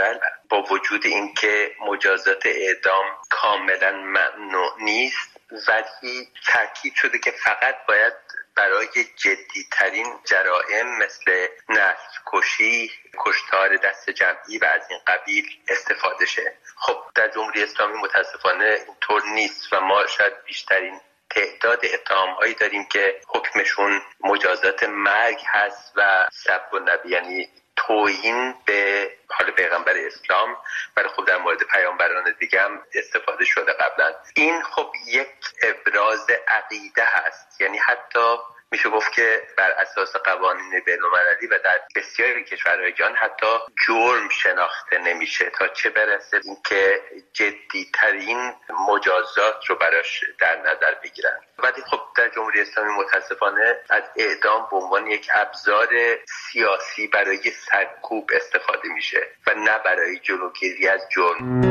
با وجود اینکه مجازات اعدام کاملا ممنوع نیست، ولی تاکید شده که فقط باید برای جدی‌ترین جرائم مثل نسل کشی، کشتار دست جمعی و از این قبیل استفاده شه. خب در جمهوری اسلامی متاسفانه اینطور نیست و ما شاید بیشترین تعداد اتهام‌هایی داریم که حکمشون مجازات مرگ هست و سب النبی، یعنی توهین به حال پیغمبر اسلام، ولی خب در مورد پیامبران دیگه هم استفاده شده قبلا. این خب یک ابراز عقیده هست، یعنی حتی میشه گفت که بر اساس قوانین بین‌المللی و در بسیاری کشورهای جهان حتی جرم شناخته نمیشه، تا چه برسه اینکه جدی‌ترین مجازات رو براش در نظر بگیرن. ولی خب در جمهوری اسلامی متاسفانه از اعدام به عنوان یک ابزار سیاسی برای سرکوب استفاده میشه و نه برای جلوگیری از جرم.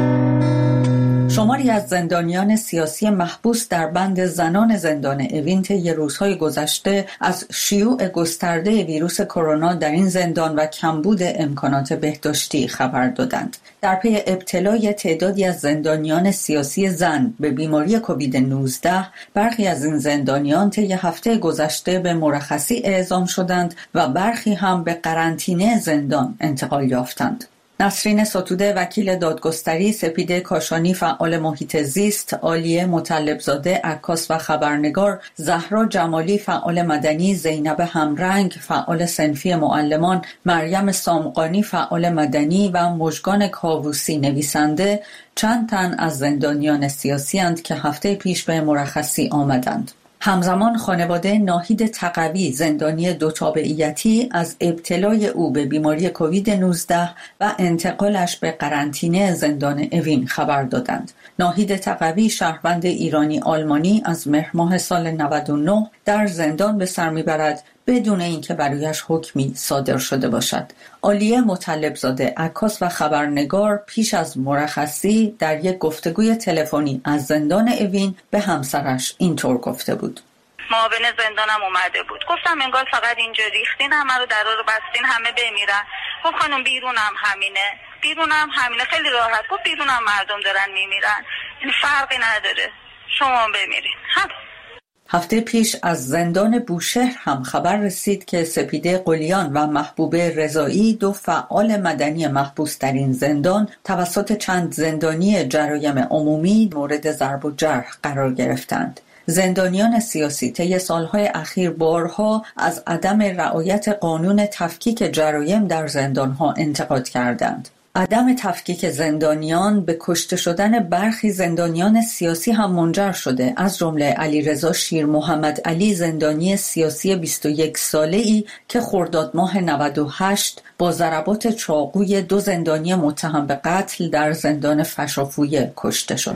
شماری از زندانیان سیاسی محبوس در بند زنان زندان اوین طی روزهای گذشته از شیوع گسترده ویروس کرونا در این زندان و کمبود امکانات بهداشتی خبر دادند. در پی ابتلای تعدادی از زندانیان سیاسی زن به بیماری کووید نوزده، برخی از این زندانیان طی هفته گذشته به مرخصی اعزام شدند و برخی هم به قرنطینه زندان انتقال یافتند. نسرین ستوده وکیل دادگستری، سپیده کاشانی فعال محیط زیست، عالیه مطلبزاده عکاس و خبرنگار، زهرا جمالی فعال مدنی، زینب همرنگ فعال صنفی معلمان، مریم سامقانی فعال مدنی و مژگان کاووسی نویسنده چند تن از زندانیان سیاسی اند که هفته پیش به مرخصی آمدند. همزمان خانواده ناهید تقوی زندانی دو تابعیتی از ابتلای او به بیماری کووید نوزده و انتقالش به قرنطینه زندان اوین خبر دادند. ناهید تقوی شهروند ایرانی آلمانی از مهر ماه سال نود و نه در زندان به سر میبرد بدون اینکه برایش حکمی صادر شده باشد. عالیه مطلبزاده عکاس و خبرنگار پیش از مرخصی در یک گفتگوی تلفنی از زندان اوین به همسرش اینطور گفته بود: معاون زندانم اومده بود، گفتم انگار فقط اینجا ریختین، همه رو درا رو بستین همه بمیرن. گفت خانم بیرونم همینه، بیرونم همینه، خیلی راحت. گفت بیرونم مردم دارن میمیرن، این فرقی نداره، شما بمیرین. هم هفته پیش از زندان بوشهر هم خبر رسید که سپیده قلیان و محبوبه رضایی، دو فعال مدنی محبوس در این زندان، توسط چند زندانی جرایم عمومی مورد ضرب و جرح قرار گرفتند. زندانیان سیاسی طی سالهای اخیر بارها از عدم رعایت قانون تفکیک جرایم در زندانها انتقاد کردند. عدم تفکیک زندانیان به کشته شدن برخی زندانیان سیاسی هم منجر شده، از جمله علیرضا شیر محمد علی زندانی سیاسی بیست و یک ساله‌ای که خرداد ماه نود و هشت با ضربات چاقوی دو زندانی متهم به قتل در زندان فشافویه کشته شد.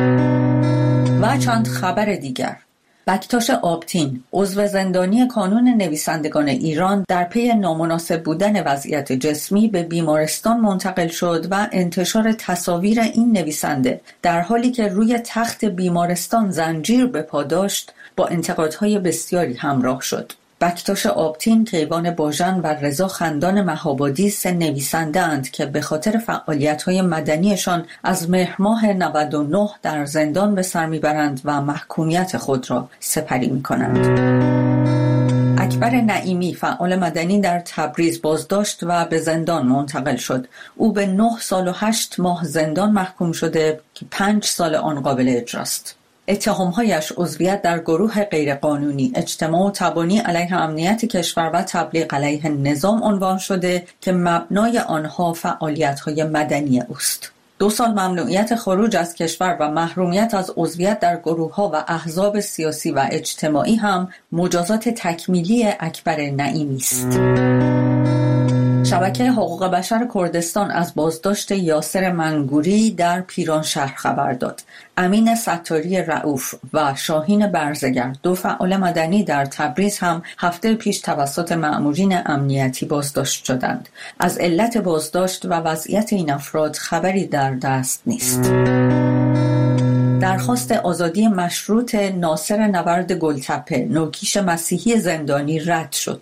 و چند خبر دیگر. بکتاش آبتین، عضو زندانی کانون نویسندگان ایران، در پی نامناسب بودن وضعیت جسمی به بیمارستان منتقل شد و انتشار تصاویر این نویسنده در حالی که روی تخت بیمارستان زنجیر به پا داشت با انتقادهای بسیاری همراه شد. بکتاش آبتین، کیوان باژن و رضا خندان مهابادی سه نویسنده اند که به خاطر فعالیت‌های مدنیشان از مهر ماه نود و نه در زندان به سر میبرند و محکومیت خود را سپری میکنند. اکبر نعیمی فعال مدنی در تبریز بازداشت و به زندان منتقل شد. او به نه سال و هشت ماه زندان محکوم شده که پنج سال آن قابل اجراست. اتهام‌هایش عضویت در گروه غیرقانونی، اجتماع و تبانی علیه امنیت کشور و تبلیغ علیه نظام عنوان شده که مبنای آنها فعالیت‌های مدنی اوست. دو سال ممنوعیت خروج از کشور و محرومیت از عضویت در گروه‌ها و احزاب سیاسی و اجتماعی هم مجازات تکمیلی اکبر نعیمی است. شبکه حقوق بشر کردستان از بازداشت یاسر منگوری در پیرانشهر خبر داد. امین ستاری رؤوف و شاهین برزگر، دو فعال مدنی در تبریز، هم هفته پیش توسط مأمورین امنیتی بازداشت شدند. از علت بازداشت و وضعیت این افراد خبری در دست نیست. درخواست آزادی مشروط ناصر نبرد گلتپه، نوکیش مسیحی زندانی، رد شد.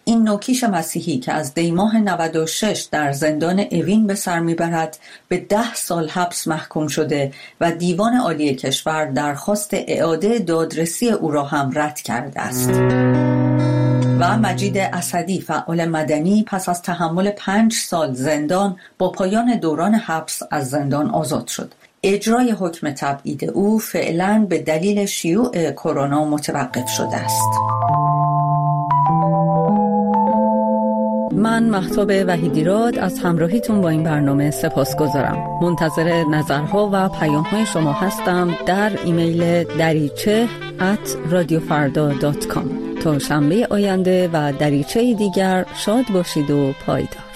این نوکیش مسیحی که از دیماه نود و شش در زندان اوین به سر میبرد به ده سال حبس محکوم شده و دیوان عالی کشور درخواست اعاده دادرسی او را هم رد کرده است. و مجید اسدی فعال مدنی پس از تحمل پنج سال زندان با پایان دوران حبس از زندان آزاد شد. اجرای حکم تبعید او فعلاً به دلیل شیوع کرونا متوقف شده است. من مهتاب وحیدیراد از همراهیتون با این برنامه سپاسگزارم. منتظر نظرها و پیام‌های شما هستم در ایمیل دریچه ات رادیو فردا دات کام. تا شنبه آینده و دریچه دیگر شاد باشید و پایدار.